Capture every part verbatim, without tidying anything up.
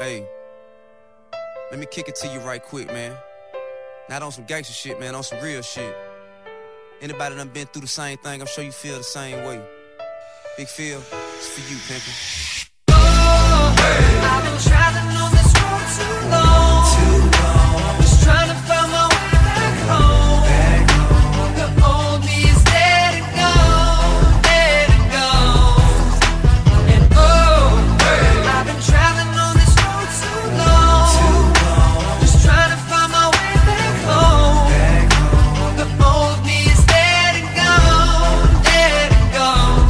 Hey, let me kick it to you right quick, man. Not on some gangster shit, man, on some real shit. Anybody done been through the same thing, I'm sure you feel the same way. Big Phil, it's for you, pimpin'. Oh, hey. I've been traveling on this road too long, too long. Just trying to find my way back home. Back home. The old me is dead and gone, dead and gone. And oh, hey. I've been traveling on this road too long, too long. Just trying to find my way back home. Back home. The old me is dead and gone, dead and gone.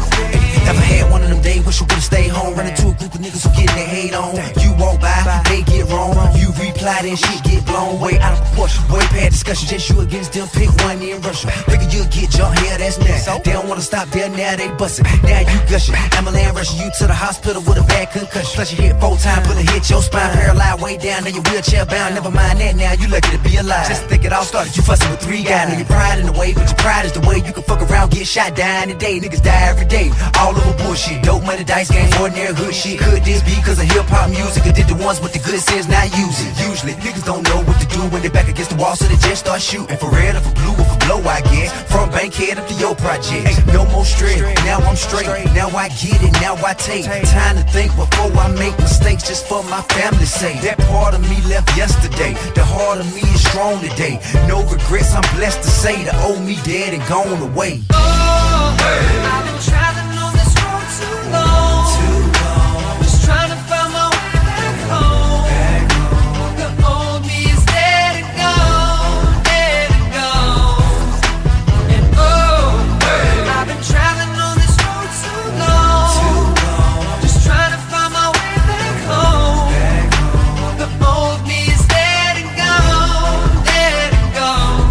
Never had one of them days, wish you would've stayed home. Running to a group of niggas who getting their hate on. You walk by, they get wrong. You reply, then shit get blown way out of proportion. Boy, past discussion, just you against them, pick one in Russia. Figure you'll get jumped here, that's next. They don't wanna stop there, now they bustin'. Now you gushing. Ambulance rushing you to the hospital with a bad concussion. Plus you hit four times, put a hit your spine, paralyzed way down, now you wheelchair bound. Never mind that, now you lucky to be alive. Just think it all started, you fussing with three guys. Now your pride in the way, but your pride is the way you can fuck around, get shot, die in a day. Niggas die every day, all over bullshit. Dope money, dice game, ordinary hood shit. Could this be cause of hip-hop music? Or did the ones with the good sense not use it? Usually, niggas don't know what to do when they back against the wall, so they just start shooting. For red or for blue or for blow, I guess. From Bankhead up to your project. Hey, no more stress, now I'm straight. Now I get it, now I take time to think before I make mistakes, just for my family's sake. That part of me left yesterday, the heart of me is strong today. No regrets, I'm blessed to say the old me dead and gone away. Oh, hey. I've been traveling on this road too long, too long. Just trying to find my way back home. Back home. The old me is dead and gone, dead and gone. And oh, hey. I've been traveling on this road too long, too long. Just trying to find my way back home. Back home. The old me is dead and gone, dead and gone.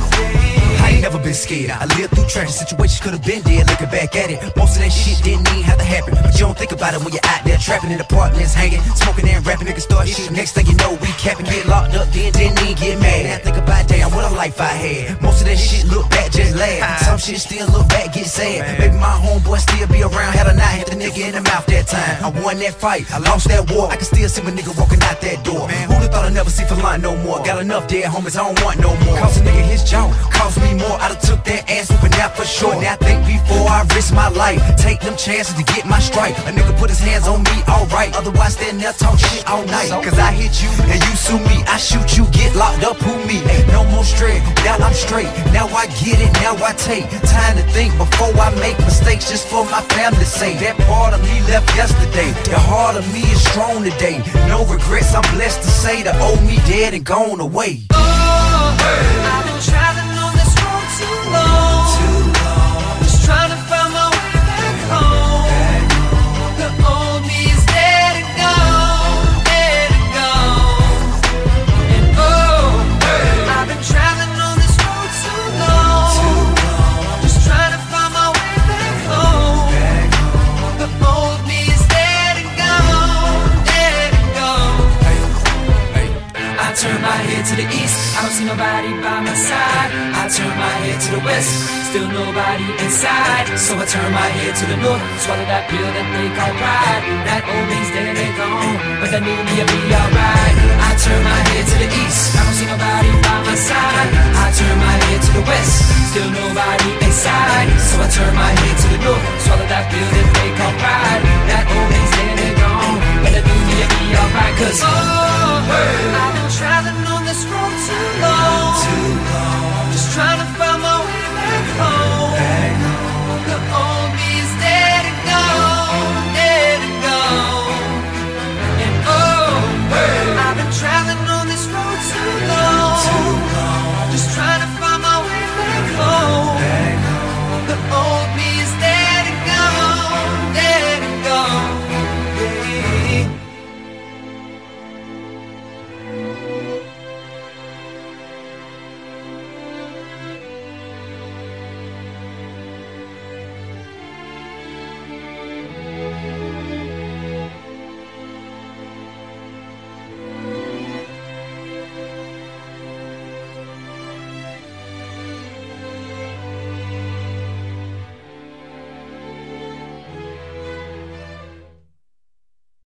Yeah. I ain't never been scared. I lived through tragic situations, could've been dead. Looking back at it, most of that shit didn't even have to happen. But you don't think about it when you're out there trapping in apartments, hanging, smoking and rapping. Niggas start shit. Next thing you know, we capping, get locked up, then didn't even get mad. Now I think about damn, what a life I had. Most of that shit look back, just laugh. Some shit still look back, get sad. Maybe my homeboy still be around. Had I not hit the nigga in the mouth that time, I won that fight, I lost that war. I can still see my nigga walking out that door. Who'da thought I'd never see for line no more? Got enough dead homies, I don't want no more. Cost a nigga his jaw, cost me more. I done took that ass whooping out for sure. Now I think before I risk my life, take them chances to get my stripe. A nigga put his hands on me, alright. Otherwise stand there talk shit all night. Cause I hit you and you sue me, I shoot you, get locked up, who me? Ain't no more stress, now I'm straight. Now I get it, now I take time to think before I make mistakes, just for my family's sake. That part of me left yesterday, the heart of me is strong today. No regrets, I'm blessed to say the old me dead and gone away. Oh, hey. I've been traveling on this road too long, too long. Just trying to find my way back home. Back home. The old me is dead and gone, dead and gone. And oh, hey. I've been traveling on this road too long, too long. Just trying to find my way back home. Back home. The old me is dead and gone, dead and gone. Hey, hey. I turn my head to the east, I don't see nobody by my side. I turn my head to the west, still nobody inside. So I turn my head to the north, swallow that pill that they call pride. That old me's dead and they gone, but that new me'll be alright. I turn my head to the east, I don't see nobody by my side. I turn my head to the west, still nobody inside. So I turn my head to the north, swallow that pill that they call pride. That old me's dead